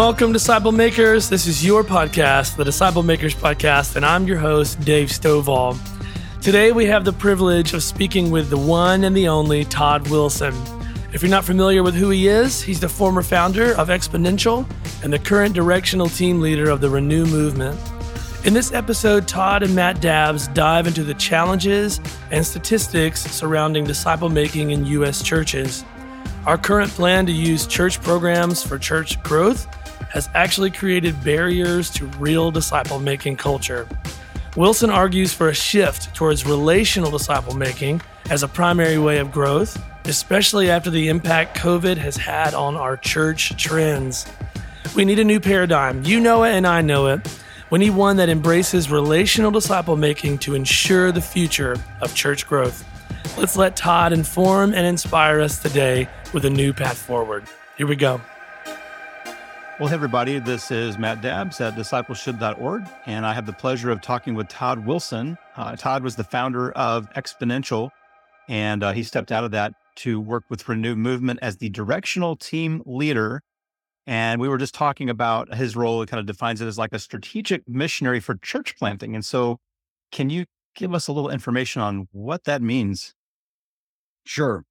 Welcome, Disciple Makers. This is your podcast, the Disciple Makers Podcast, and I'm your host, Dave Stovall. Today, we have the privilege of speaking with the one and the only Todd Wilson. If you're not familiar with who he is, he's the former founder of Exponential and the current directional team leader of the Renew Movement. In this episode, Todd and Matt Dabbs dive into the challenges and statistics surrounding disciple making in U.S. churches. Our current plan to use church programs for church growth has actually created barriers to real disciple-making culture. Wilson argues for a shift towards relational disciple-making as a primary way of growth, especially after the impact COVID has had on our church trends. We need a new paradigm. You know it and I know it. We need one that embraces relational disciple-making to ensure the future of church growth. Let's let Todd inform and inspire us today with a new path forward. Here we go. Well, hey, everybody, this is Matt Dabbs at discipleship.org, and I have the pleasure of talking with Todd Wilson. Todd was the founder of Exponential, and he stepped out of that to work with Renew Movement as the directional team leader. And we were just talking about his role. It kind of defines it as like a strategic missionary for church planting. And so can you give us a little information on what that means? Sure.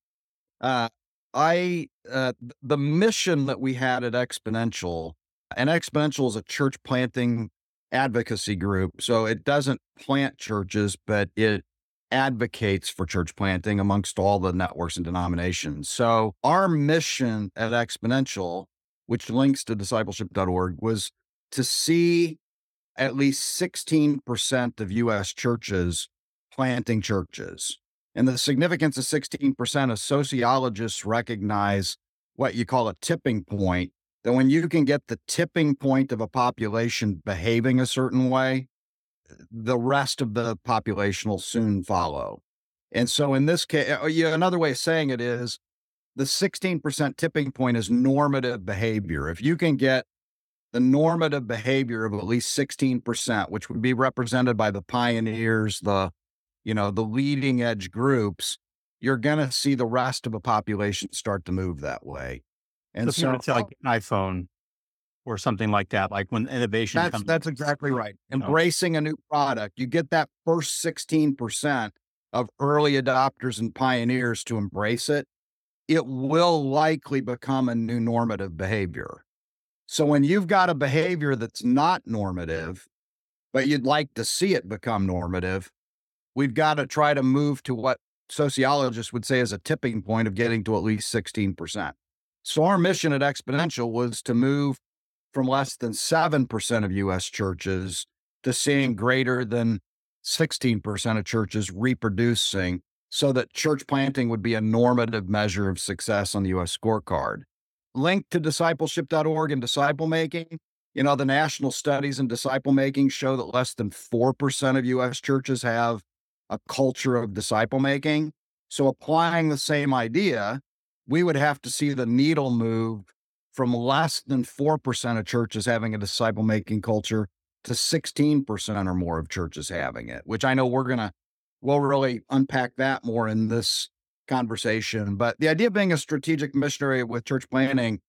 The mission that we had at Exponential, and Exponential is a church planting advocacy group. So it doesn't plant churches, but it advocates for church planting amongst all the networks and denominations. So our mission at Exponential, which links to discipleship.org, was to see at least 16% of U.S. churches planting churches. And the significance of 16% is sociologists recognize what you call a tipping point, that when you can get the tipping point of a population behaving a certain way, the rest of the population will soon follow. And so in this case, another way of saying it is the 16% tipping point is normative behavior. If you can get the normative behavior of at least 16%, which would be represented by the pioneers, the leading edge groups, you're going to see the rest of the population start to move that way. And so it's like an iPhone or something like that, like when innovation comes. That's exactly right. Embracing a new product, you get that first 16% of early adopters and pioneers to embrace it, it will likely become a new normative behavior. So when you've got a behavior that's not normative, but you'd like to see it become normative, we've got to try to move to what sociologists would say is a tipping point of getting to at least 16%. So our mission at Exponential was to move from less than 7% of U.S. churches to seeing greater than 16% of churches reproducing, so that church planting would be a normative measure of success on the U.S. scorecard. Linked to discipleship.org and disciple making, the national studies in disciple making show that less than 4% of U.S. churches have a culture of disciple making. So applying the same idea, we would have to see the needle move from less than 4% of churches having a disciple making culture to 16% or more of churches having it, which I know we'll really unpack that more in this conversation. But the idea of being a strategic missionary with church planting,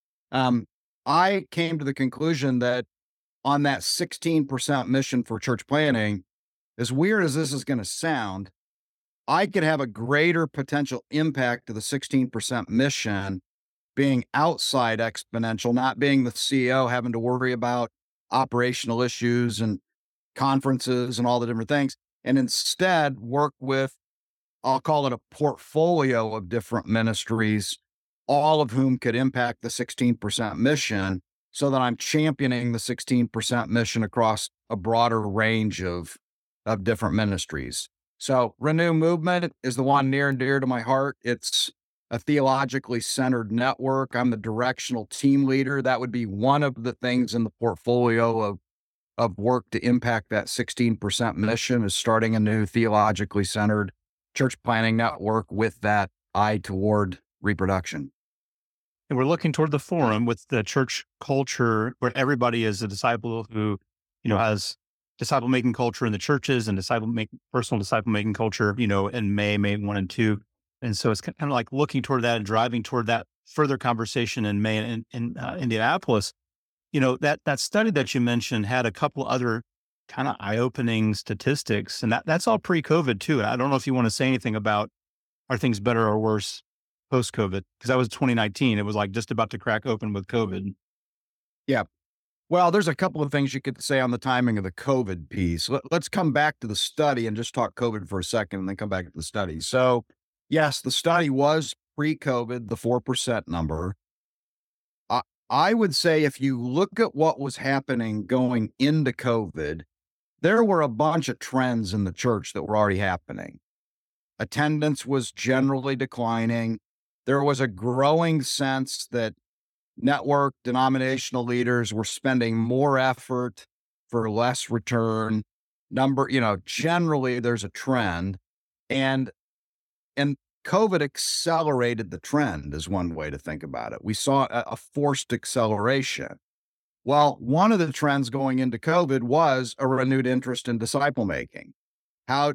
I came to the conclusion that on that 16% mission for church planting, as weird as this is going to sound, I could have a greater potential impact to the 16% mission being outside Exponential, not being the CEO, having to worry about operational issues and conferences and all the different things, and instead work with, I'll call it a portfolio of different ministries, all of whom could impact the 16% mission, so that I'm championing the 16% mission across a broader range of different ministries. So Renew Movement is the one near and dear to my heart. It's a theologically centered network. I'm the directional team leader. That would be one of the things in the portfolio of work to impact that 16% mission, is starting a new theologically centered church planting network with that eye toward reproduction. And we're looking toward the forum with the church culture where everybody is a disciple who, has disciple-making culture in the churches and personal disciple-making culture, in May 1 and 2. And so it's kind of like looking toward that and driving toward that further conversation in May in Indianapolis. that study that you mentioned had a couple other kind of eye-opening statistics, and that's all pre-COVID too. I don't know if you want to say anything about, are things better or worse post-COVID? Because that was 2019. It was like just about to crack open with COVID. Yeah. Well, there's a couple of things you could say on the timing of the COVID piece. Let's come back to the study and just talk COVID for a second and then come back to the study. So yes, the study was pre-COVID, the 4% number. I would say if you look at what was happening going into COVID, there were a bunch of trends in the church that were already happening. Attendance was generally declining. There was a growing sense that network denominational leaders were spending more effort for less return. Generally there's a trend, and COVID accelerated the trend is one way to think about it. We saw a forced acceleration. Well, one of the trends going into COVID was a renewed interest in disciple making. How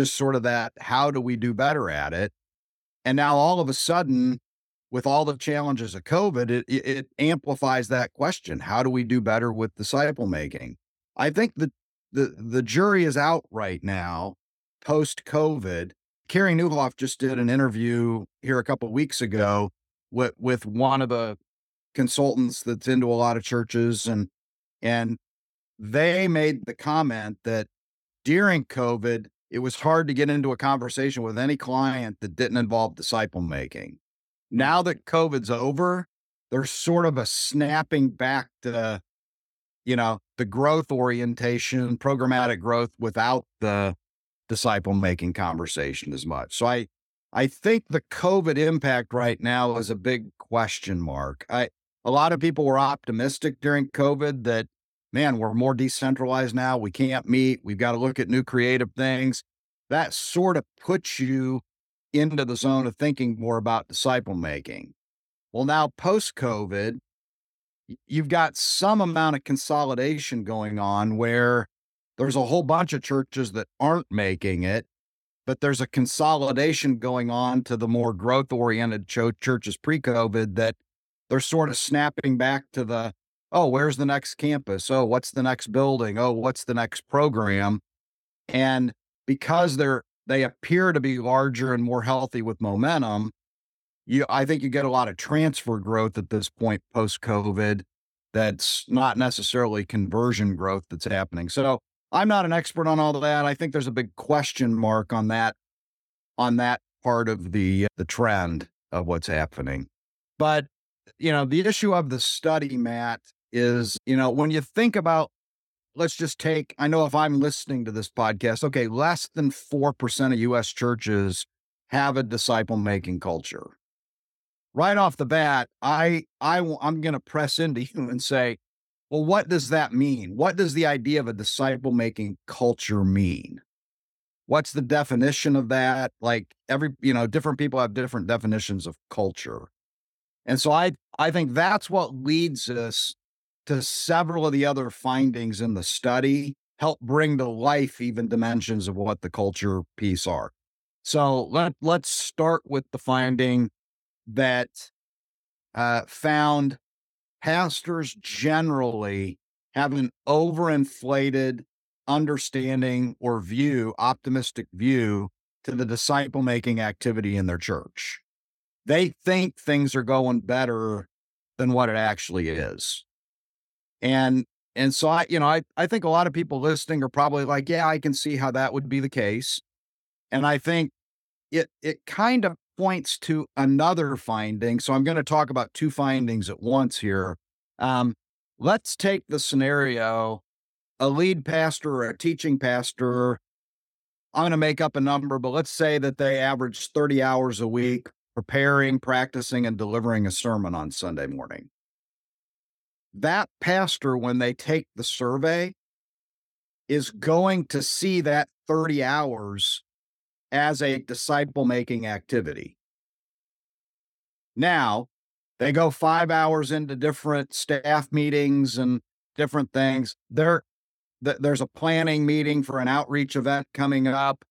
do we do better at it? And now all of a sudden, with all the challenges of COVID, it amplifies that question. How do we do better with disciple making? I think the jury is out right now, post-COVID. Carey Nieuwhof just did an interview here a couple of weeks ago with one of the consultants that's into a lot of churches, and they made the comment that during COVID, it was hard to get into a conversation with any client that didn't involve disciple making. Now that COVID's over, there's sort of a snapping back to, the growth orientation, programmatic growth without the disciple making conversation as much. So I think the COVID impact right now is a big question mark. A lot of people were optimistic during COVID that, man, we're more decentralized now. We can't meet. We've got to look at new creative things. That sort of puts you into the zone of thinking more about disciple making. Well, now post-COVID, you've got some amount of consolidation going on where there's a whole bunch of churches that aren't making it, but there's a consolidation going on to the more growth-oriented churches pre-COVID that they're sort of snapping back to the, oh, where's the next campus? Oh, what's the next building? Oh, what's the next program? And because they appear to be larger and more healthy with momentum, I think you get a lot of transfer growth at this point post-COVID that's not necessarily conversion growth that's happening. So I'm not an expert on all of that. I think there's a big question mark on that part of the trend of what's happening. But, the issue of the study, Matt, is, when you think about, let's just take, I know if I'm listening to this podcast, okay, less than 4% of U.S. churches have a disciple-making culture. Right off the bat, I'm going to press into you and say, well, what does that mean? What does the idea of a disciple-making culture mean? What's the definition of that? Like different people have different definitions of culture. And so I think that's what leads us to several of the other findings in the study, help bring to life even dimensions of what the culture piece are. So let's start with the finding that found pastors generally have an overinflated understanding or optimistic view to the disciple-making activity in their church. They think things are going better than what it actually is. And so I think a lot of people listening are probably like, yeah, I can see how that would be the case. And I think it kind of points to another finding. So I'm going to talk about two findings at once here. Let's take the scenario, a lead pastor or a teaching pastor, I'm going to make up a number, but let's say that they average 30 hours a week preparing, practicing, and delivering a sermon on Sunday morning. That pastor, when they take the survey, is going to see that 30 hours as a disciple-making activity. Now, they go 5 hours into different staff meetings and different things. There's a planning meeting for an outreach event coming up.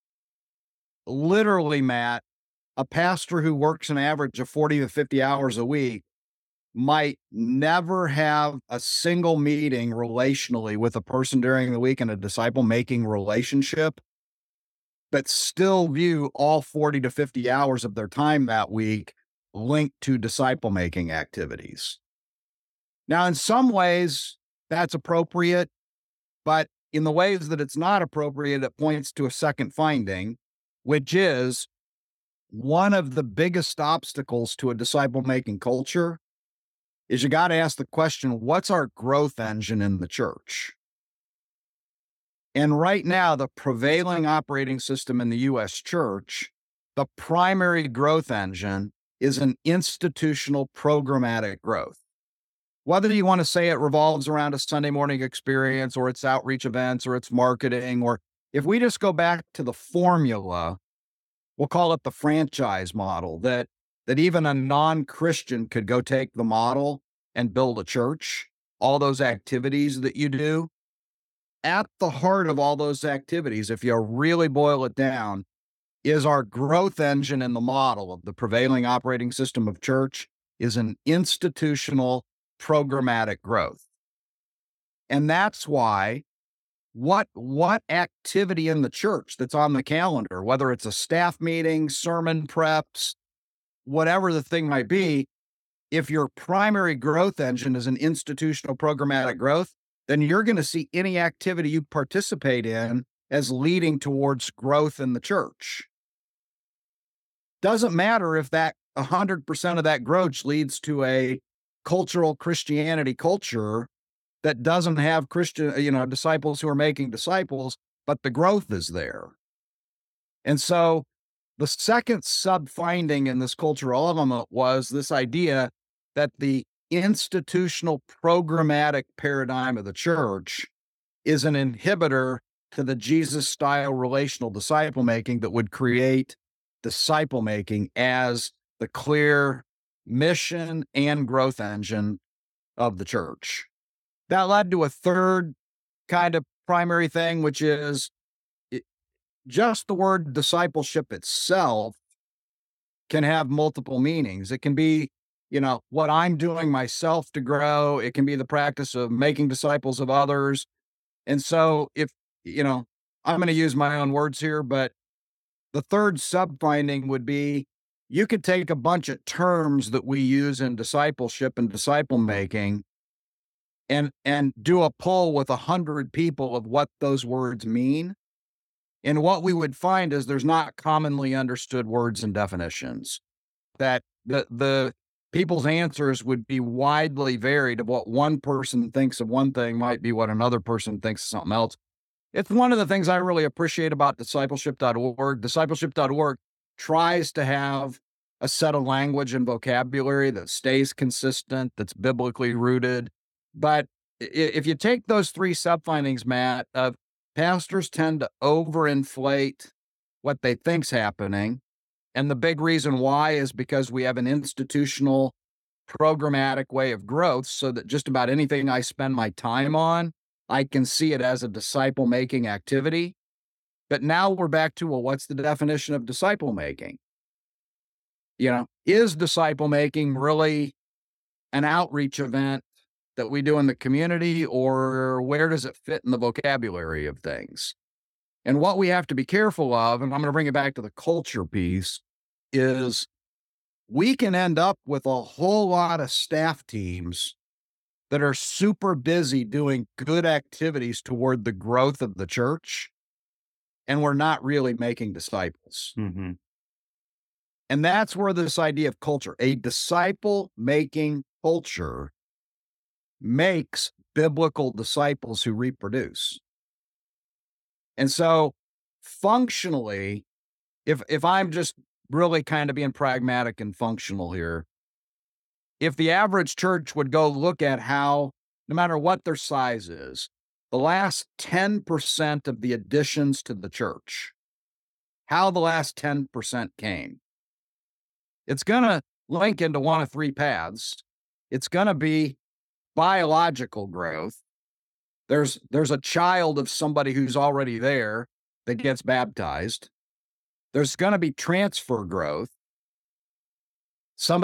Literally, Matt, a pastor who works an average of 40 to 50 hours a week might never have a single meeting relationally with a person during the week in a disciple making relationship, but still view all 40 to 50 hours of their time that week linked to disciple making activities. Now, in some ways, that's appropriate, but in the ways that it's not appropriate, it points to a second finding, which is one of the biggest obstacles to a disciple making culture is you got to ask the question, what's our growth engine in the church? And right now, the prevailing operating system in the U.S. church, the primary growth engine is an institutional programmatic growth. Whether you want to say it revolves around a Sunday morning experience or it's outreach events or it's marketing, or if we just go back to the formula, we'll call it the franchise model, that even a non-Christian could go take the model and build a church, all those activities that you do. At the heart of all those activities, if you really boil it down, is our growth engine in the model of the prevailing operating system of church is an institutional programmatic growth. And that's why what activity in the church that's on the calendar, whether it's a staff meeting, sermon preps, whatever the thing might be, if your primary growth engine is an institutional programmatic growth, then you're going to see any activity you participate in as leading towards growth in the church. Doesn't matter if that 100% of that growth leads to a cultural Christianity culture that doesn't have Christian, disciples who are making disciples, but the growth is there. And so the second sub-finding in this cultural element was this idea that the institutional programmatic paradigm of the church is an inhibitor to the Jesus-style relational disciple making that would create disciple making as the clear mission and growth engine of the church. That led to a third kind of primary thing, which is just the word discipleship itself can have multiple meanings. It can be, what I'm doing myself to grow. It can be the practice of making disciples of others. And so if, I'm going to use my own words here, but the third sub-finding would be you could take a bunch of terms that we use in discipleship and disciple making and do a poll with 100 people of what those words mean. And what we would find is there's not commonly understood words and definitions, that the people's answers would be widely varied. Of what one person thinks of one thing might be what another person thinks of something else. It's one of the things I really appreciate about discipleship.org. Discipleship.org tries to have a set of language and vocabulary that stays consistent, that's biblically rooted. But if you take those three sub-findings, Matt, of pastors tend to overinflate what they think's happening. And the big reason why is because we have an institutional programmatic way of growth, so that just about anything I spend my time on, I can see it as a disciple making activity. But now we're back to, well, what's the definition of disciple making? Is disciple making really an outreach event that we do in the community, or where does it fit in the vocabulary of things? And what we have to be careful of, and I'm going to bring it back to the culture piece, is we can end up with a whole lot of staff teams that are super busy doing good activities toward the growth of the church, and we're not really making disciples. Mm-hmm. And that's where this idea of culture, a disciple-making culture, makes biblical disciples who reproduce. And so functionally, if I'm just really kind of being pragmatic and functional here, if the average church would go look at how, no matter what their size is, the last 10% of the additions to the church, how the last 10% came, it's going to link into one of three paths. It's going to be biological growth. There's a child of somebody who's already there that gets baptized. There's going to be transfer growth. Somebody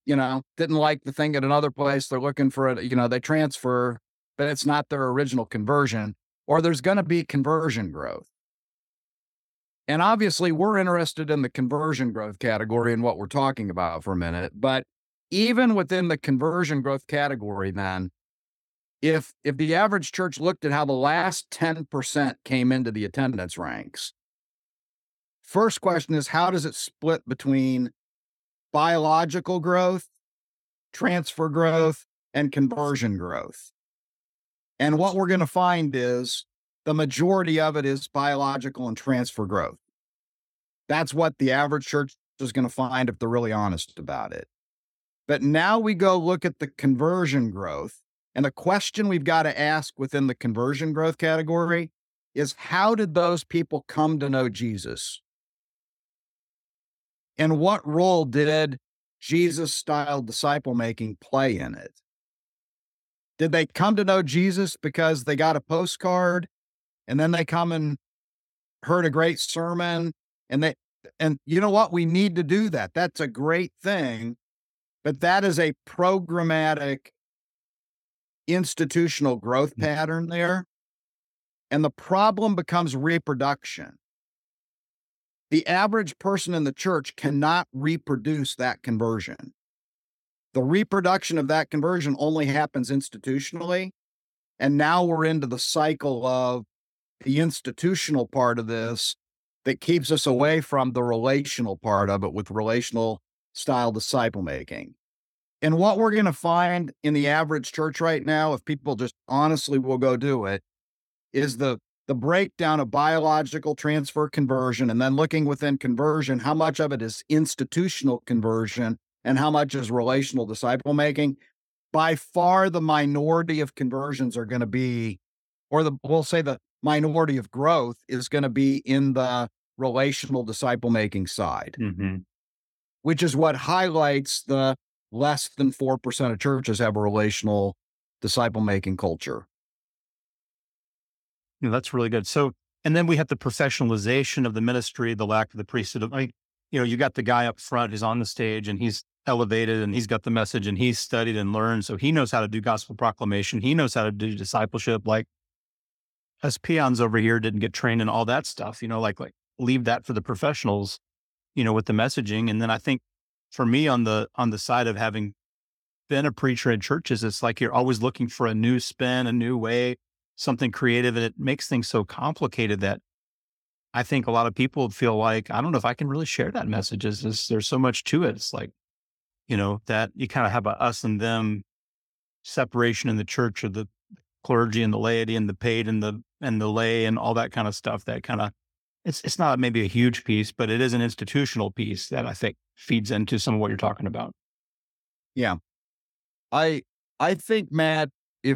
didn't like the thing at another place. They're looking for it, they transfer, but it's not their original conversion, or there's going to be conversion growth. And obviously we're interested in the conversion growth category and what we're talking about for a minute. But even within the conversion growth category, then, if the average church looked at how the last 10% came into the attendance ranks, first question is, how does it split between biological growth, transfer growth, and conversion growth? And what we're going to find is the majority of it is biological and transfer growth. That's what the average church is going to find if they're really honest about it. But now we go look at the conversion growth. And the question we've got to ask within the conversion growth category is, how did those people come to know Jesus? And what role did Jesus-style disciple making play in it? Did they come to know Jesus because they got a postcard and then they come and heard a great sermon and you know what? We need to do that. That's a great thing, but that is a programmatic institutional growth pattern there. And the problem becomes reproduction. The average person in the church cannot reproduce that conversion. The reproduction of that conversion only happens institutionally. And now we're into the cycle of the institutional part of this that keeps us away from the relational part of it with relational style disciple making. And what we're going to find in the average church right now, if people just honestly will go do it, is the breakdown of biological transfer conversion, and then looking within conversion, how much of it is institutional conversion and how much is relational disciple making. By far, the minority of conversions are going to be, we'll say the minority of growth is going to be in the relational disciple making side, which is what highlights the less than 4% of churches have a relational disciple making culture. That's really good. So, and then we have the professionalization of the ministry, the lack of the priesthood. You got the guy up front who's on the stage and he's elevated and he's got the message and he's studied and learned. So he knows how to do gospel proclamation. He knows how to do discipleship. Like us peons over here didn't get trained in all that stuff, like leave that for the professionals, with the messaging. And then I think for me on the side of having been a preacher in churches, it's like you're always looking for a new spin, a new way, something creative. And it makes things so complicated that I think a lot of people feel like, I don't know if I can really share that message. There's so much to it. It's like, that you kind of have a us and them separation in the church, of the clergy and the laity and the paid and the lay and all that kind of stuff that kind of, it's not maybe a huge piece, but it is an institutional piece that I think feeds into some of what you're talking about. Yeah. I think, Matt,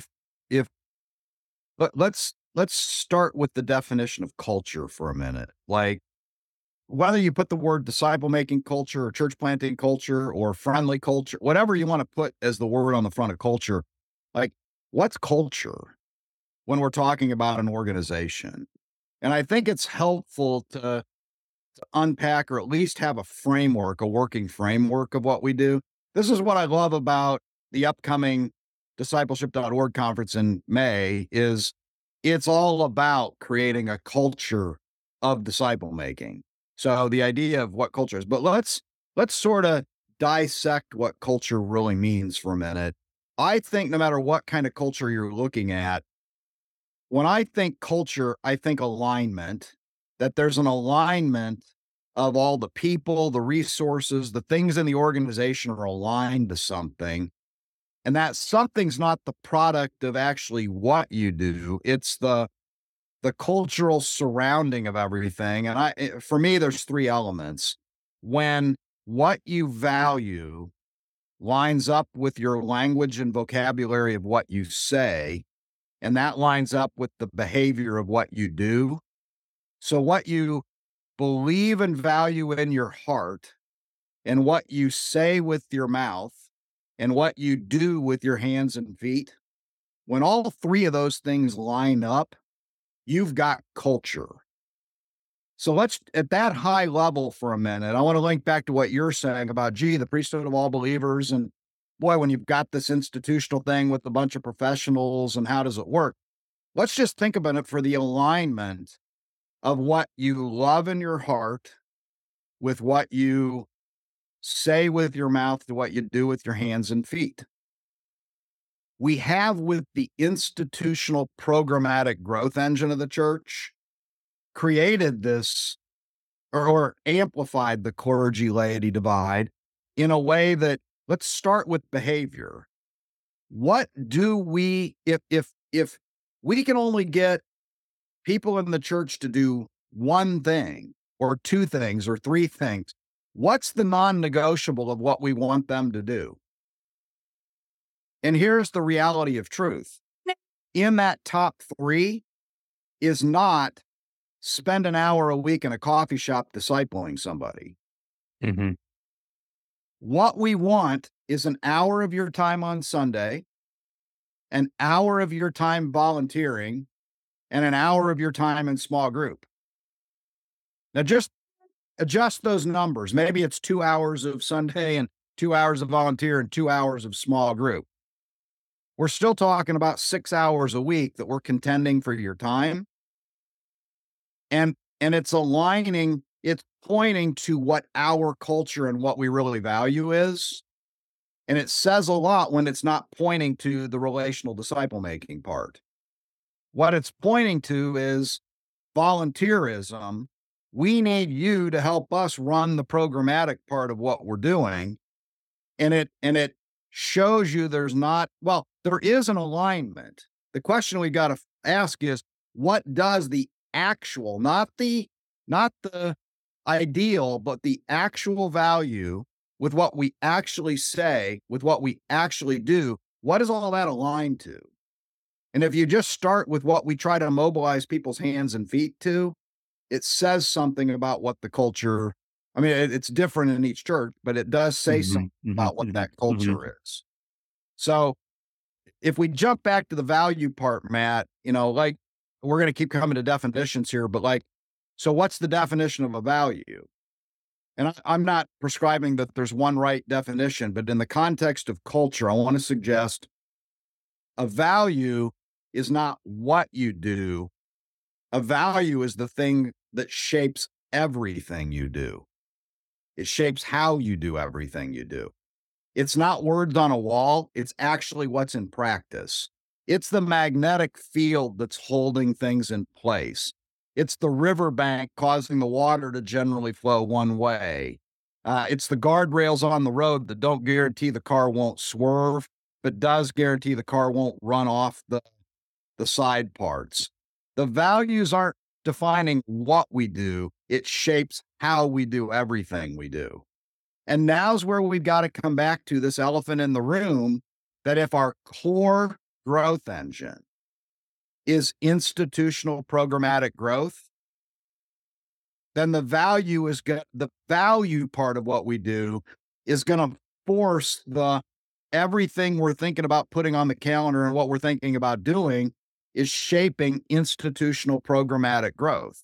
let's start with the definition of culture for a minute. Like, whether you put the word disciple making culture or church planting culture or friendly culture, whatever you want to put as the word on the front of culture, like, what's culture when we're talking about an organization? And I think it's helpful to unpack, or at least have a working framework of what we do. This is what I love about the upcoming discipleship.org conference in May, is it's all about creating a culture of disciple making. So the idea of what culture is, but let's sort of dissect what culture really means for a minute. I think no matter what kind of culture you're looking at, when I think culture, I think alignment, that there's an alignment of all the people, the resources, the things in the organization are aligned to something. And that something's not the product of actually what you do. It's the cultural surrounding of everything. And for me, there's three elements. When what you value lines up with your language and vocabulary of what you say, and that lines up with the behavior of what you do. So what you believe and value in your heart, and what you say with your mouth, and what you do with your hands and feet, when all three of those things line up, you've got culture. So let's, at that high level for a minute, I want to link back to what you're saying about, the priesthood of all believers. And boy, when you've got this institutional thing with a bunch of professionals and how does it work? Let's just think about it for the alignment of what you love in your heart with what you say with your mouth to what you do with your hands and feet. We have, with the institutional programmatic growth engine of the church, created this or amplified the clergy laity divide in a way that, let's start with behavior. What do we, if we can only get people in the church to do one thing or two things or three things, what's the non-negotiable of what we want them to do? And here's the reality of truth. In that top three is not spend an hour a week in a coffee shop discipling somebody. Mm-hmm. What we want is an hour of your time on Sunday, an hour of your time volunteering, and an hour of your time in small group. Now just adjust those numbers. Maybe it's 2 hours of Sunday and 2 hours of volunteer and 2 hours of small group. We're still talking about 6 hours a week that we're contending for your time. And it's aligning, it's pointing to what our culture and what we really value is. And it says a lot when it's not pointing to the relational disciple making part. What it's pointing to is volunteerism. We need you to help us run the programmatic part of what we're doing. And it shows you there is an alignment. The question we got to ask is, what does the actual, not the ideal, but the actual value with what we actually say, with what we actually do, what does all that align to? And if you just start with what we try to mobilize people's hands and feet to, it says something about what the culture, I mean, it's different in each church, but it does say something about what that culture is. So if we jump back to the value part, Matt, like, we're going to keep coming to definitions here, but so what's the definition of a value? And I'm not prescribing that there's one right definition, but in the context of culture, I want to suggest a value is not what you do. A value is the thing that shapes everything you do. It shapes how you do everything you do. It's not words on a wall. It's actually what's in practice. It's the magnetic field that's holding things in place. It's the riverbank causing the water to generally flow one way. It's the guardrails on the road that don't guarantee the car won't swerve, but does guarantee the car won't run off the side parts. The values aren't defining what we do. It shapes how we do everything we do. And now's where we've got to come back to this elephant in the room, that if our core growth engine is institutional programmatic growth, then the value part of what we do is going to force everything we're thinking about putting on the calendar and what we're thinking about doing is shaping institutional programmatic growth.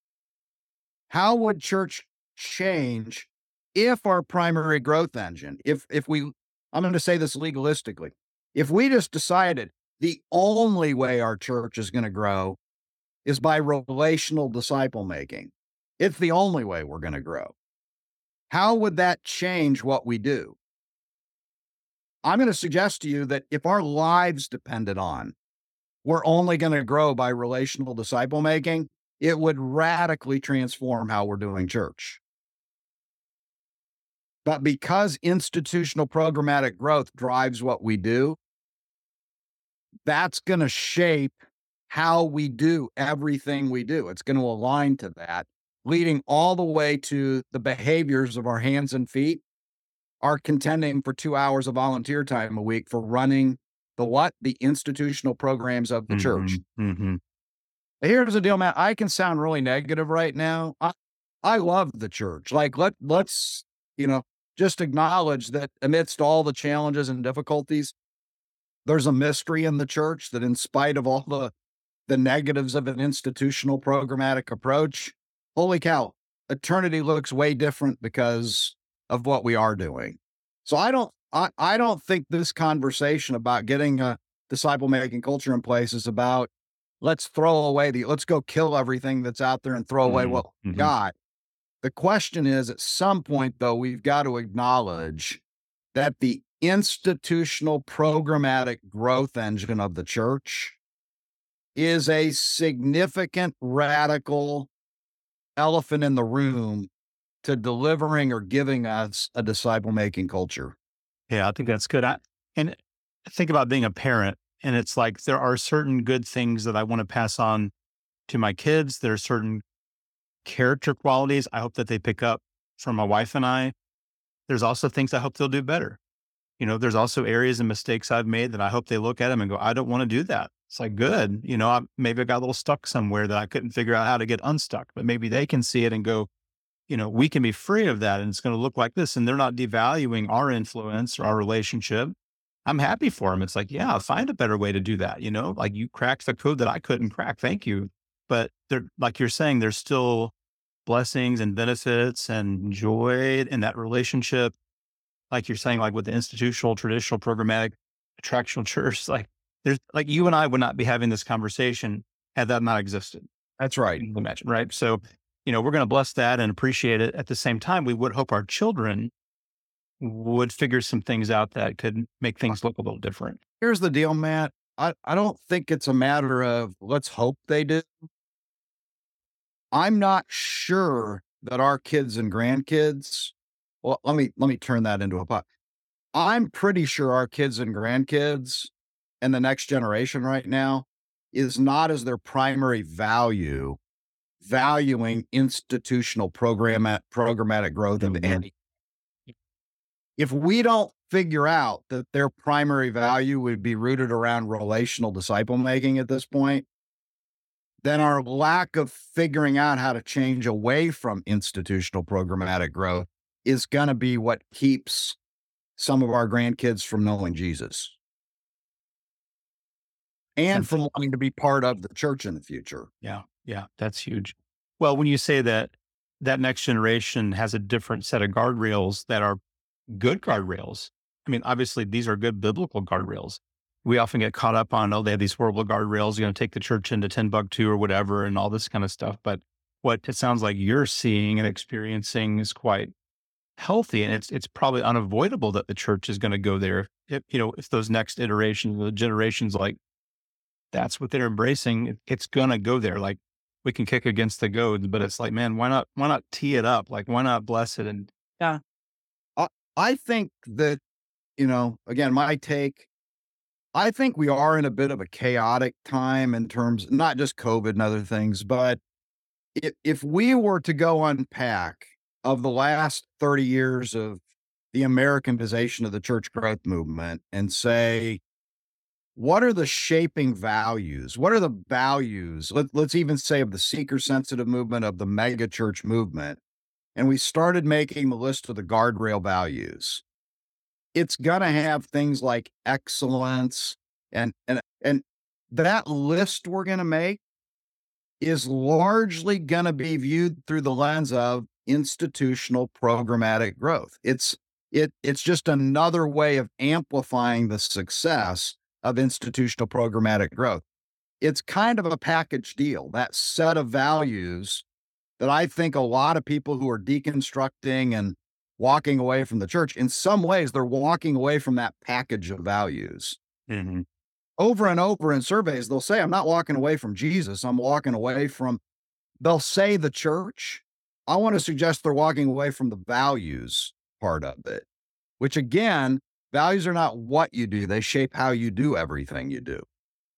How would church change if our primary growth engine, I'm going to say this legalistically, if we just decided the only way our church is going to grow is by relational disciple making, it's the only way we're going to grow, how would that change what we do? I'm going to suggest to you that if our lives depended on, we're only going to grow by relational disciple making, it would radically transform how we're doing church. But because institutional programmatic growth drives what we do, that's going to shape how we do everything we do. It's going to align to that, leading all the way to the behaviors of our hands and feet are contending for 2 hours of volunteer time a week for running the institutional programs of the church. Mm-hmm. Here's the deal, Matt. I can sound really negative right now. I love the church. Let's just acknowledge that amidst all the challenges and difficulties, there's a mystery in the church that, in spite of all the negatives of an institutional programmatic approach, holy cow, eternity looks way different because of what we are doing. So I don't think this conversation about getting a disciple making culture in place is about let's go kill everything that's out there and throw away what we got. The question is, at some point, though, we've got to acknowledge that the institutional programmatic growth engine of the church is a significant radical elephant in the room to delivering or giving us a disciple making culture. Yeah, I think that's good. And think about being a parent, and it's like there are certain good things that I want to pass on to my kids. There are certain character qualities I hope that they pick up from my wife and I. There's also things I hope they'll do better. There's also areas and mistakes I've made that I hope they look at them and go, I don't want to do that. It's like, good. Maybe I got a little stuck somewhere that I couldn't figure out how to get unstuck, but maybe they can see it and go, we can be free of that and it's going to look like this. And they're not devaluing our influence or our relationship. I'm happy for them. It's like, yeah, find a better way to do that. Like you cracked the code that I couldn't crack. Thank you. But like you're saying, there's still blessings and benefits and joy in that relationship. Like you're saying, like with the institutional, traditional, programmatic, attractional church, like there's like you and I would not be having this conversation had that not existed. That's right. Imagine, right? So, we're going to bless that and appreciate it. At the same time, we would hope our children would figure some things out that could make things look a little different. Here's the deal, Matt. I don't think it's a matter of let's hope they do. I'm not sure that our kids and grandkids, well, let me turn that into a pot. I'm pretty sure our kids and grandkids and the next generation right now is not as their primary valuing institutional programmatic growth of any. If we don't figure out that their primary value would be rooted around relational disciple making at this point, then our lack of figuring out how to change away from institutional programmatic growth is going to be what keeps some of our grandkids from knowing Jesus and from wanting to be part of the church in the future. Yeah, that's huge. Well, when you say that next generation has a different set of guardrails that are good guardrails, I mean, obviously these are good biblical guardrails. We often get caught up on, they have these horrible guardrails, going to take the church into Timbuktu or whatever and all this kind of stuff. But what it sounds like you're seeing and experiencing is quite healthy. And it's probably unavoidable that the church is going to go there. If those next iterations, the generations, like that's what they're embracing, it's going to go there. Like we can kick against the goads, but it's like, man, why not tee it up? Like, why not bless it? And yeah, I think that, again, my take, I think we are in a bit of a chaotic time in terms, not just COVID and other things, but if we were to go unpack of the last 30 years of the Americanization of the church growth movement and say, what are the shaping values? What are the values? Let's even say of the seeker-sensitive movement, of the mega church movement. And we started making the list of the guardrail values. It's going to have things like excellence and that list we're going to make is largely going to be viewed through the lens of institutional programmatic growth. It's just another way of amplifying the success of institutional programmatic growth. It's kind of a package deal, that set of values that I think a lot of people who are deconstructing and walking away from the church, in some ways, they're walking away from that package of values. Mm-hmm. Over and over in surveys, they'll say, I'm not walking away from Jesus. I'm walking away from, they'll say the church. I want to suggest they're walking away from the values part of it, which again, values are not what you do. They shape how you do everything you do.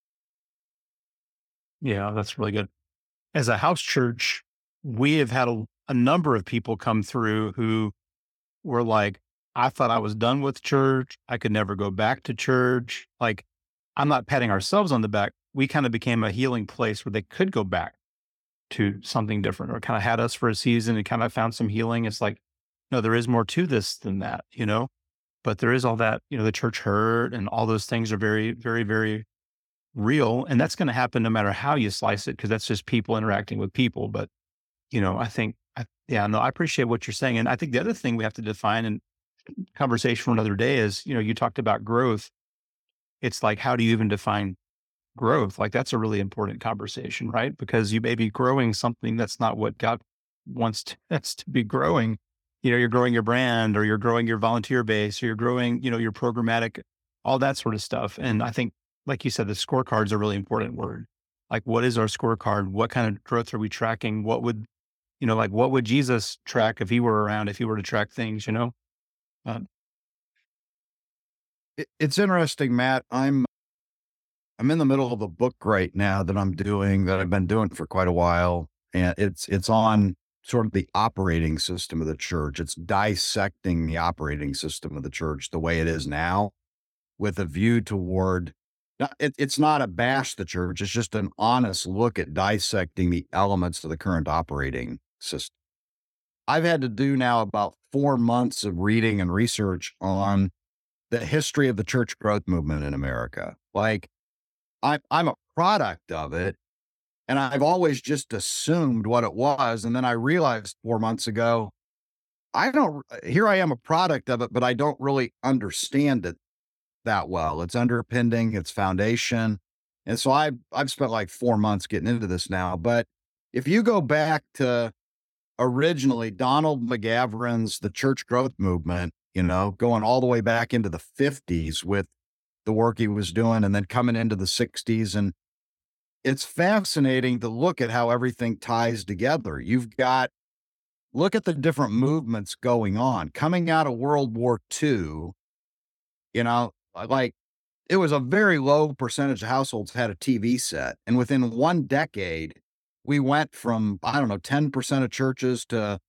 Yeah, that's really good. As a house church, we have had a number of people come through who were like, I thought I was done with church. I could never go back to church. Like, I'm not patting ourselves on the back. We kind of became a healing place where they could go back to something different, or kind of had us for a season and kind of found some healing. It's like, no, there is more to this than that, but there is all that, the church hurt and all those things are very, very, very real. And that's going to happen no matter how you slice it, because that's just people interacting with people. But I appreciate what you're saying. And I think the other thing we have to define, and conversation for another day, is, you talked about growth. It's like, how do you even define growth? Like, that's a really important conversation, right? Because you may be growing something that's not what God wants us to be growing. You're growing your brand, or you're growing your volunteer base, or you're growing, your programmatic, all that sort of stuff. And I think, like you said, the scorecard's a really important word. Like, what is our scorecard? What kind of growth are we tracking? What would Jesus track if he were around, if he were to track things, Uh, It's interesting, Matt. I'm in the middle of a book right now that I've been doing for quite a while, and it's on sort of the operating system of the church. It's dissecting the operating system of the church the way it is now, with a view toward. It's not a bash the church. It's just an honest look at dissecting the elements of the current operating system. I've had to do now about 4 months of reading and research on the history of the church growth movement in America. Like, I'm a product of it, and I've always just assumed what it was. And then I realized 4 months ago, here I am, a product of it, but I don't really understand it that well. Its underpinning, its foundation. And so I've spent like 4 months getting into this now. But if you go back to originally Donald McGavran's The Church Growth Movement, going all the way back into the 50s with the work he was doing, and then coming into the 60s. And it's fascinating to look at how everything ties together. Look at the different movements going on. Coming out of World War II, like, it was a very low percentage of households had a TV set. And within 1 decade, we went from, 10% of churches to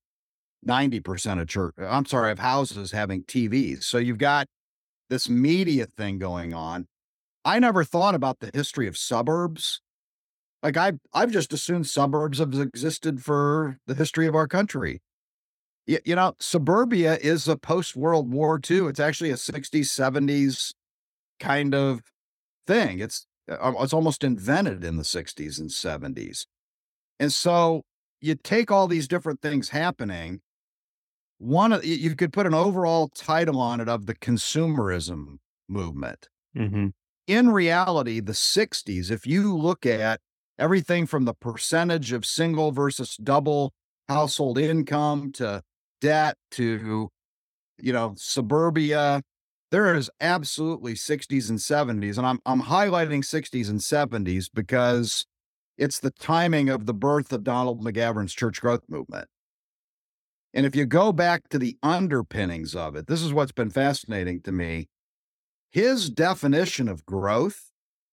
90% of houses having TVs. So you've got this media thing going on. I never thought about the history of suburbs. Like, I've just assumed suburbs have existed for the history of our country. Suburbia is a post-World War II. It's actually a 60s, 70s kind of thing. It's almost invented in the 60s and 70s. And so you take all these different things happening. You could put an overall title on it of the consumerism movement. mm-hmm. In reality, the 60s, if you look at everything from the percentage of single versus double household income to debt to, suburbia, there is absolutely 60s and 70s. And I'm highlighting 60s and 70s because it's the timing of the birth of Donald McGavran's church growth movement. And if you go back to the underpinnings of it, this is what's been fascinating to me. His definition of growth,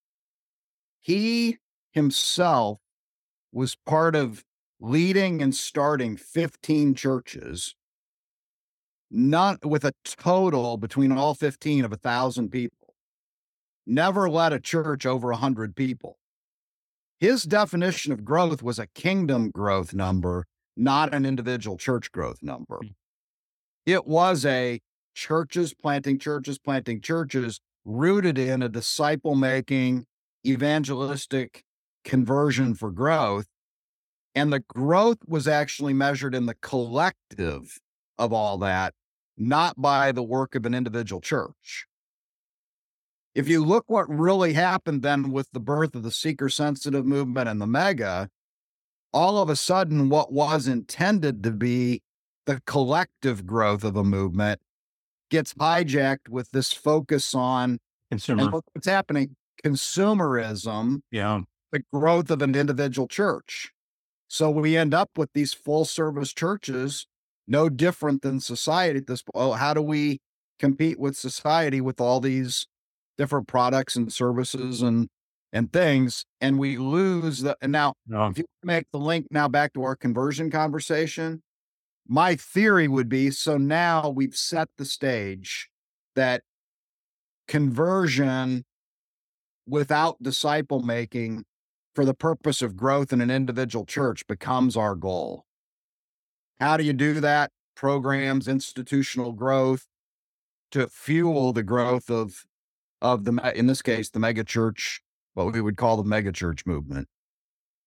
he himself was part of leading and starting 15 churches, not with a total between all 15 of 1,000 people. Never led a church over 100 people. His definition of growth was a kingdom growth number, not an individual church growth number. It was a churches planting churches, rooted in a disciple-making, evangelistic conversion for growth. And the growth was actually measured in the collective of all that, not by the work of an individual church. If you look what really happened then with the birth of the seeker-sensitive movement and the mega, all of a sudden what was intended to be the collective growth of a movement gets hijacked with this focus on Consumer. And look what's happening. Consumerism, Yeah. the growth of an individual church. So we end up with these full service churches, no different than society at this point. How do we compete with society with all these different products and services and things? And we lose and now, if you make the link now back to our conversion conversation, my theory would be, so now we've set the stage that conversion without disciple making for the purpose of growth in an individual church becomes our goal. How do you do that? Programs, institutional growth to fuel the growth of in this case, the mega church, what we would call the mega church movement.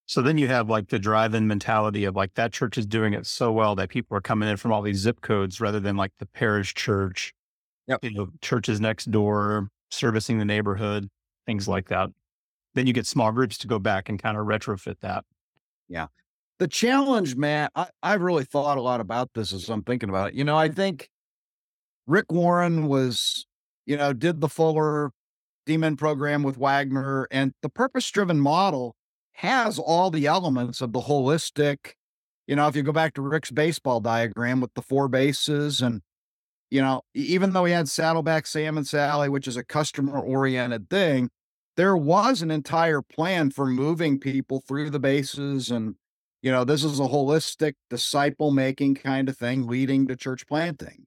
So then you have like the drive-in mentality of like that church is doing it so well that people are coming in from all these zip codes rather than like the parish church, Yep. Churches next door, servicing the neighborhood, things like that. Then you get small groups to go back and kind of retrofit that. Yeah. The challenge, Matt, I've really thought a lot about this as I'm thinking about it. I think Rick Warren was, did the Fuller D-Min program with Wagner, and the purpose-driven model has all the elements of the holistic, if you go back to Rick's baseball diagram with the 4 bases and, even though he had Saddleback Sam and Sally, which is a customer-oriented thing, there was an entire plan for moving people through the bases. And, this is a holistic disciple-making kind of thing leading to church planting.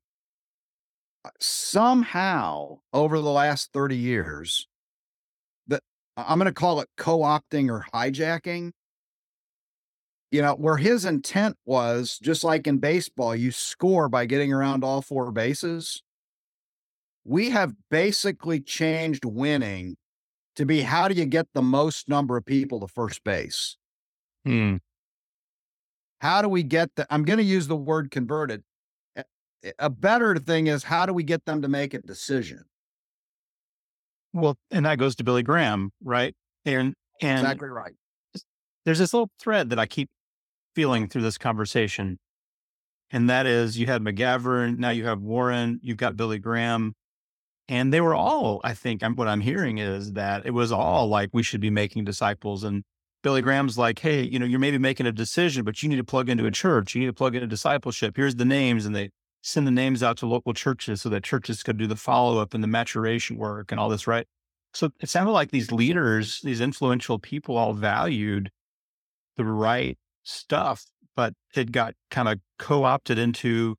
Somehow, over the last 30 years, I'm going to call it co-opting or hijacking, where his intent was, just like in baseball, you score by getting around all 4 bases. We have basically changed winning to be, how do you get the most number of people to first base? How do we get I'm going to use the word converted. A better thing is, how do we get them to make a decision? Well, and that goes to Billy Graham, right? And exactly right. There's this little thread that I keep feeling through this conversation. And that is, you had McGavran, now you have Warren, you've got Billy Graham. And they were all, I think, what I'm hearing is that it was all like, we should be making disciples. And Billy Graham's like, hey, you're maybe making a decision, but you need to plug into a church. You need to plug into discipleship. Here's the names. And they send the names out to local churches so that churches could do the follow-up and the maturation work and all this, right? So it sounded like these leaders, these influential people all valued the right stuff, but it got kind of co-opted into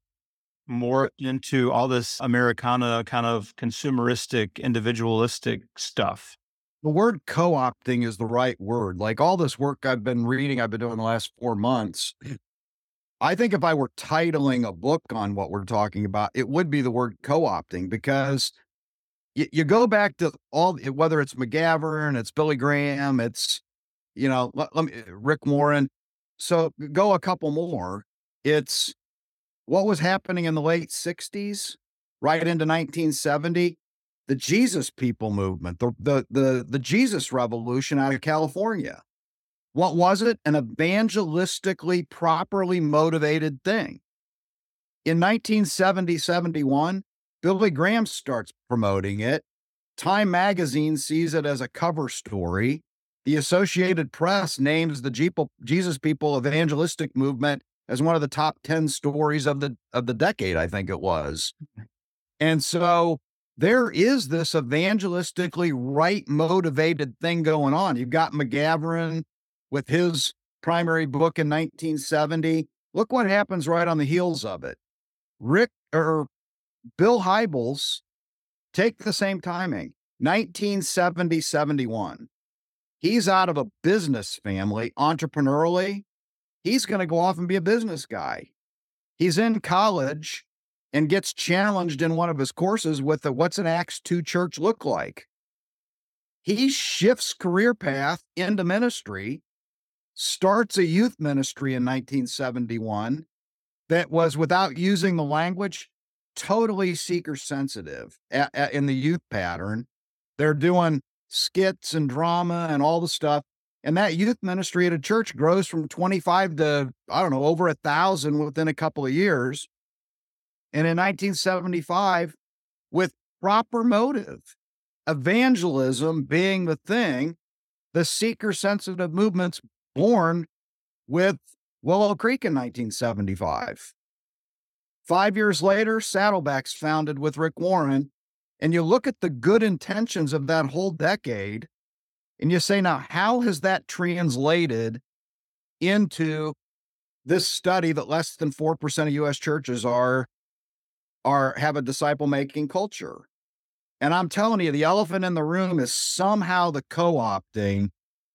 all this Americana kind of consumeristic, individualistic stuff. The word co-opting is the right word. Like all this work I've been doing the last 4 months, I think if I were titling a book on what we're talking about, it would be the word co-opting, because you go back to whether it's McGavran, it's Billy Graham, it's, Rick Warren. So go a couple more. It's what was happening in the late 60s, right into 1970, the Jesus People movement, the Jesus Revolution out of California. What was it? An evangelistically, properly motivated thing. In 1970-71, Billy Graham starts promoting it. Time magazine sees it as a cover story. The Associated Press names the Jesus People evangelistic movement as one of the top 10 stories of the decade, I think it was. And so there is this evangelistically right motivated thing going on. You've got McGavran with his primary book in 1970. Look what happens right on the heels of it. Bill Hybels, take the same timing, 1970-71. He's out of a business family, entrepreneurially. He's going to go off and be a business guy. He's in college and gets challenged in one of his courses with what's an Acts 2 church look like. He shifts career path into ministry, starts a youth ministry in 1971 that was, without using the language, totally seeker sensitive in the youth pattern. They're doing skits and drama and all the stuff. And that youth ministry at a church grows from 25 to, over 1,000 within a couple of years. And in 1975, with proper motive, evangelism being the thing, the seeker-sensitive movement's born with Willow Creek in 1975. 5 years later, Saddleback's founded with Rick Warren. And you look at the good intentions of that whole decade, and you say, now, how has that translated into this study that less than 4% of U.S. churches have a disciple-making culture? And I'm telling you, the elephant in the room is somehow the co-opting.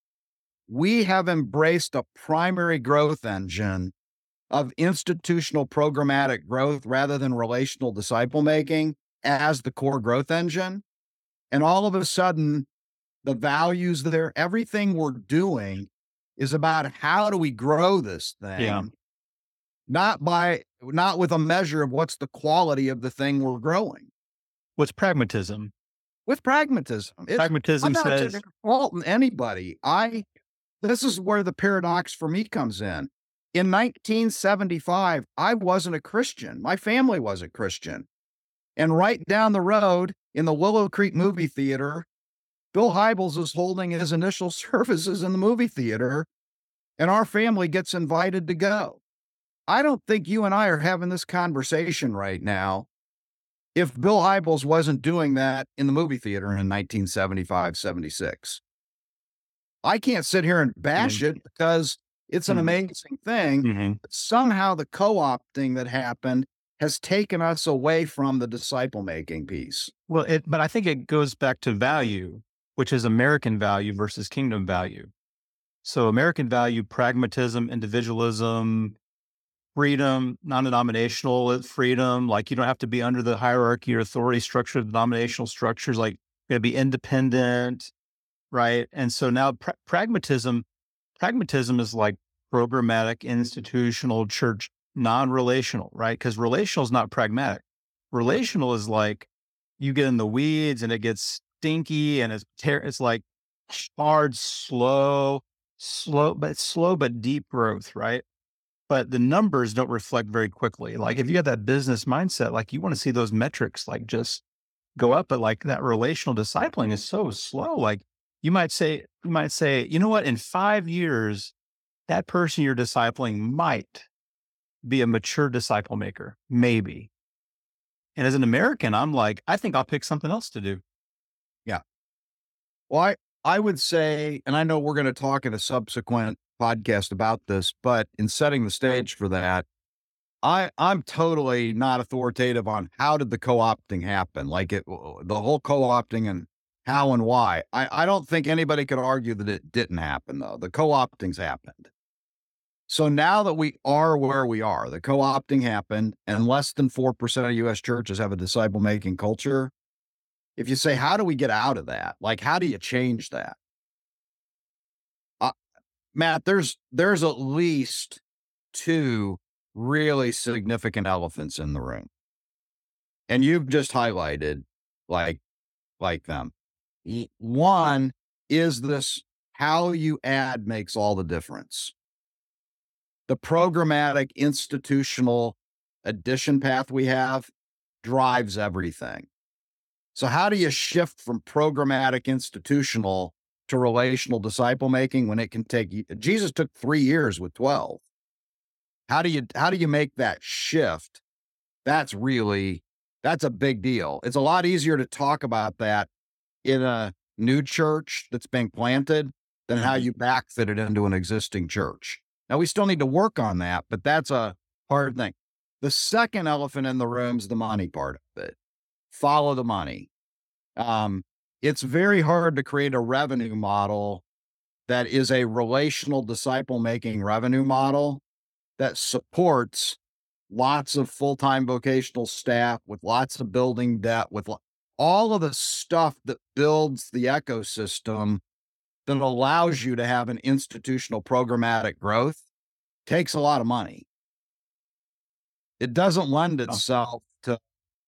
We have embraced a primary growth engine of institutional programmatic growth rather than relational disciple-making as the core growth engine. And all of a sudden, the values there, everything we're doing is about how do we grow this thing, Yeah. not with a measure of what's the quality of the thing we're growing. What's pragmatism? With pragmatism. Pragmatism I'm not says, faulting anybody. This is where the paradox for me comes in. In 1975, I wasn't a Christian. My family wasn't Christian. And right down the road in the Willow Creek movie theater, Bill Hybels is holding his initial services in the movie theater, and our family gets invited to go. I don't think you and I are having this conversation right now if Bill Hybels wasn't doing that in the movie theater in 1975, 76. I can't sit here and bash it because it's an amazing thing. But somehow the co-opting that happened has taken us away from the disciple making piece. Well, but I think it goes back to value, which is American value versus kingdom value. So American value, pragmatism, individualism, freedom, non-denominational freedom. Like you don't have to be under the hierarchy or authority structure of denominational structures. Like you're going to be independent, right? And so now pragmatism is like programmatic, institutional, church, non-relational, right? Because relational is not pragmatic. Relational is like you get in the weeds and it gets stinky and it's like hard, slow but deep growth, right? But the numbers don't reflect very quickly. Like if you got that business mindset, like you want to see those metrics like just go up, but like that relational discipling is so slow. Like you might say, you know what, in 5 years, that person you're discipling might be a mature disciple maker, maybe. And as an American, I'm like, I think I'll pick something else to do. Yeah. Well, I would say, and I know we're going to talk in a subsequent podcast about this, but in setting the stage for that, I'm totally not authoritative on how did the co-opting happen, like the whole co-opting and how and why. I don't think anybody could argue that it didn't happen, though. The co-opting's happened. So now that we are where we are, the co-opting happened, and less than 4% of U.S. churches have a disciple-making culture. If you say, how do we get out of that? Like, how do you change that? Matt, there's at least 2 really significant elephants in the room. And you've just highlighted like them. One is this, how you add makes all the difference. The programmatic institutional addition path we have drives everything. So how do you shift from programmatic institutional to relational disciple making when it can take, Jesus took 3 years with 12. How do you make that shift? That's a big deal. It's a lot easier to talk about that in a new church that's being planted than how you backfit it into an existing church. Now we still need to work on that, but that's a hard thing. The second elephant in the room is the money part of it. Follow the money. It's very hard to create a revenue model that is a relational disciple-making revenue model that supports lots of full-time vocational staff with lots of building debt, with all of the stuff that builds the ecosystem that allows you to have an institutional programmatic growth. Takes a lot of money. It doesn't lend itself to,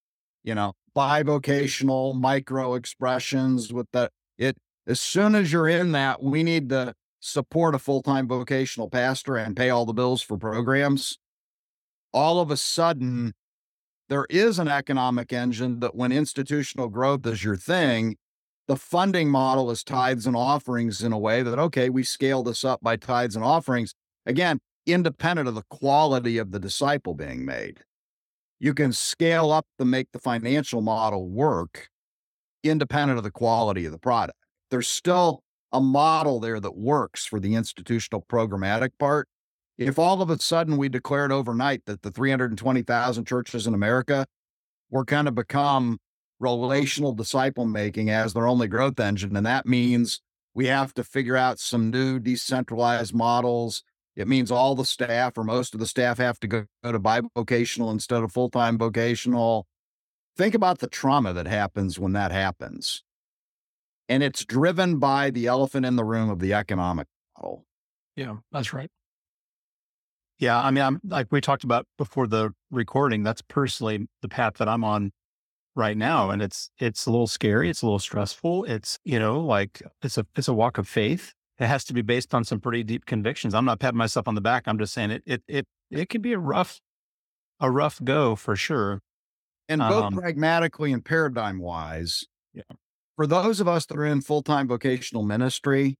bivocational micro expressions with as soon as you're in that, we need to support a full-time vocational pastor and pay all the bills for programs. All of a sudden, there is an economic engine that when institutional growth is your thing, the funding model is tithes and offerings in a way that, okay, we scale this up by tithes and offerings. Again, independent of the quality of the disciple being made. You can scale up to make the financial model work independent of the quality of the product. There's still a model there that works for the institutional programmatic part. If all of a sudden we declared overnight that the 320,000 churches in America were going to become relational disciple making as their only growth engine, and that means we have to figure out some new decentralized models. It means all the staff or most of the staff have to go to bivocational instead of full-time vocational. Think about the trauma that happens when that happens. And it's driven by the elephant in the room of the economic model. Yeah, that's right. Yeah. I mean, I'm like we talked about before the recording, that's personally the path that I'm on right now. And it's a little scary. It's a little stressful. It's, like it's a walk of faith. It has to be based on some pretty deep convictions. I'm not patting myself on the back. I'm just saying it can be a rough go for sure. And both pragmatically and paradigm wise, yeah. For those of us that are in full-time vocational ministry,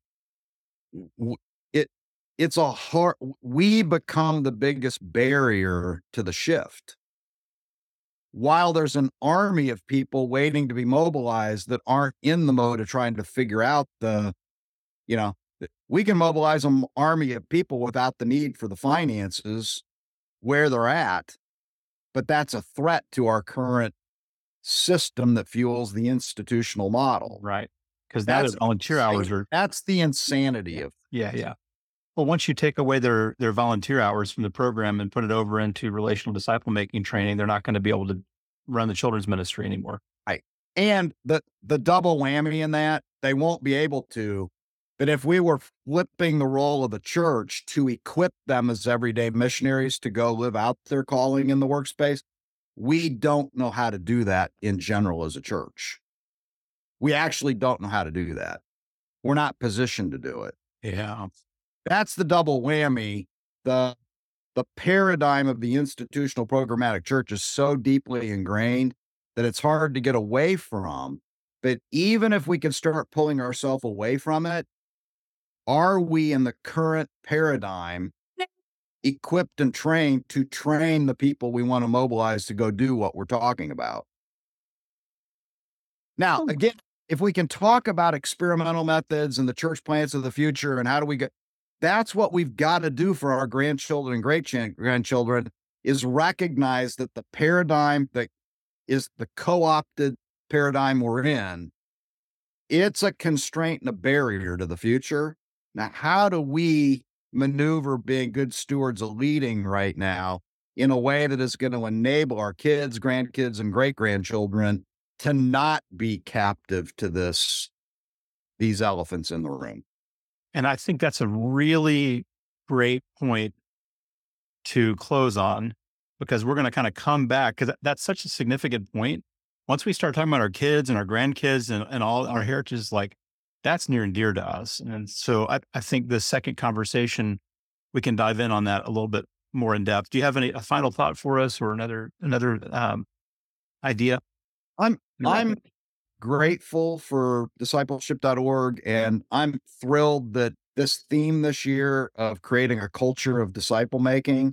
it's a hard, we become the biggest barrier to the shift. While there's an army of people waiting to be mobilized that aren't in the mode of trying to figure out we can mobilize an army of people without the need for the finances where they're at, but that's a threat to our current system that fuels the institutional model. Right. Because that's volunteer hours that's the insanity of. Yeah. Well, once you take away their volunteer hours from the program and put it over into relational disciple making training, they're not going to be able to run the children's ministry anymore. Right. And the double whammy in that, they won't be able to. But if we were flipping the role of the church to equip them as everyday missionaries to go live out their calling in the workspace, we don't know how to do that in general as a church. We actually don't know how to do that. We're not positioned to do it. Yeah. That's the double whammy. The paradigm of the institutional programmatic church is so deeply ingrained that it's hard to get away from. But even if we can start pulling ourselves away from it, are we in the current paradigm equipped and trained to train the people we want to mobilize to go do what we're talking about? Now, again, if we can talk about experimental methods and the church plants of the future and how do we get, that's what we've got to do for our grandchildren and great-grandchildren, is recognize that the paradigm that is the co-opted paradigm we're in, it's a constraint and a barrier to the future. Now, how do we maneuver being good stewards of leading right now in a way that is going to enable our kids, grandkids, and great-grandchildren to not be captive to these elephants in the room? And I think that's a really great point to close on, because we're going to kind of come back, because that's such a significant point. Once we start talking about our kids and our grandkids and all our heritage, like that's near and dear to us. And so I think the second conversation, we can dive in on that a little bit more in depth. Do you have a final thought for us or another idea? I'm grateful for discipleship.org, and I'm thrilled that this theme this year of creating a culture of disciple making,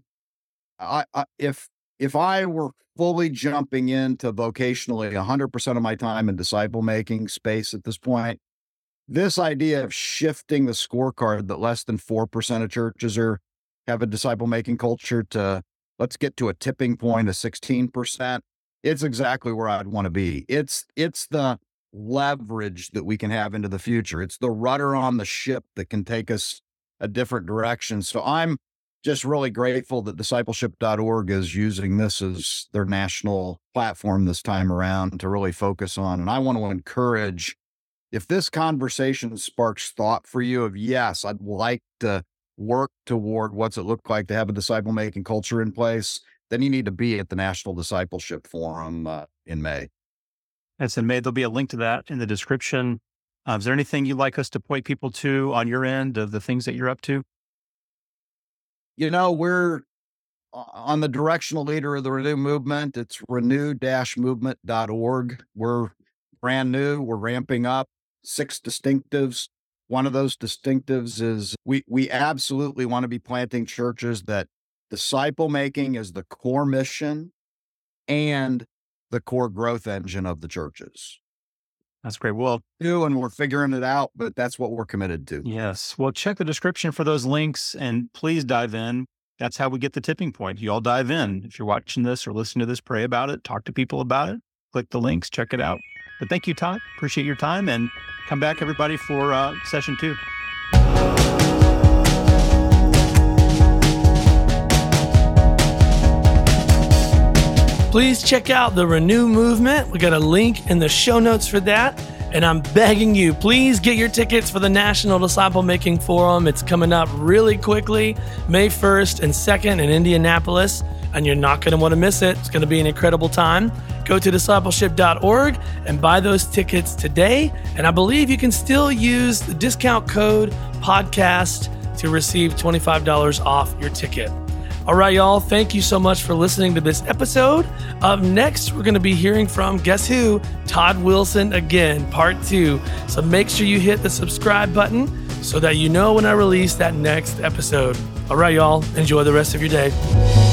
if I were fully jumping into vocationally 100% of my time in disciple making space at this point, this idea of shifting the scorecard that less than 4% of churches have a disciple making culture to let's get to a tipping point of 16%. It's exactly where I'd want to be. It's the leverage that we can have into the future. It's the rudder on the ship that can take us a different direction. So I'm just really grateful that discipleship.org is using this as their national platform this time around to really focus on. And I want to encourage, if this conversation sparks thought for you of, yes, I'd like to work toward what's it look like to have a disciple making culture in place, then you need to be at the National Discipleship Forum in May. That's in May. There'll be a link to that in the description. Is there anything you'd like us to point people to on your end of the things that you're up to? We're on the directional leader of the Renew movement. It's renew-movement.org. We're brand new. We're ramping up 6 distinctives. One of those distinctives is we absolutely want to be planting churches that disciple making is the core mission and the core growth engine of the churches. That's great. Well, and we're figuring it out, but that's what we're committed to. Yes. Well, check the description for those links and please dive in. That's how we get the tipping point. You all dive in. If you're watching this or listening to this, pray about it, talk to people about it, click the links, check it out. But thank you, Todd. Appreciate your time, and come back, everybody, for session 2. Please check out the Renew movement. We got a link in the show notes for that. And I'm begging you, please get your tickets for the National Disciple Making Forum. It's coming up really quickly, May 1st and 2nd in Indianapolis, and you're not going to want to miss it. It's going to be an incredible time. Go to discipleship.org and buy those tickets today. And I believe you can still use the discount code podcast to receive $25 off your ticket. All right, y'all. Thank you so much for listening to this episode. Up next, we're going to be hearing from, guess who? Todd Wilson again, part 2. So make sure you hit the subscribe button so that you know when I release that next episode. All right, y'all. Enjoy the rest of your day.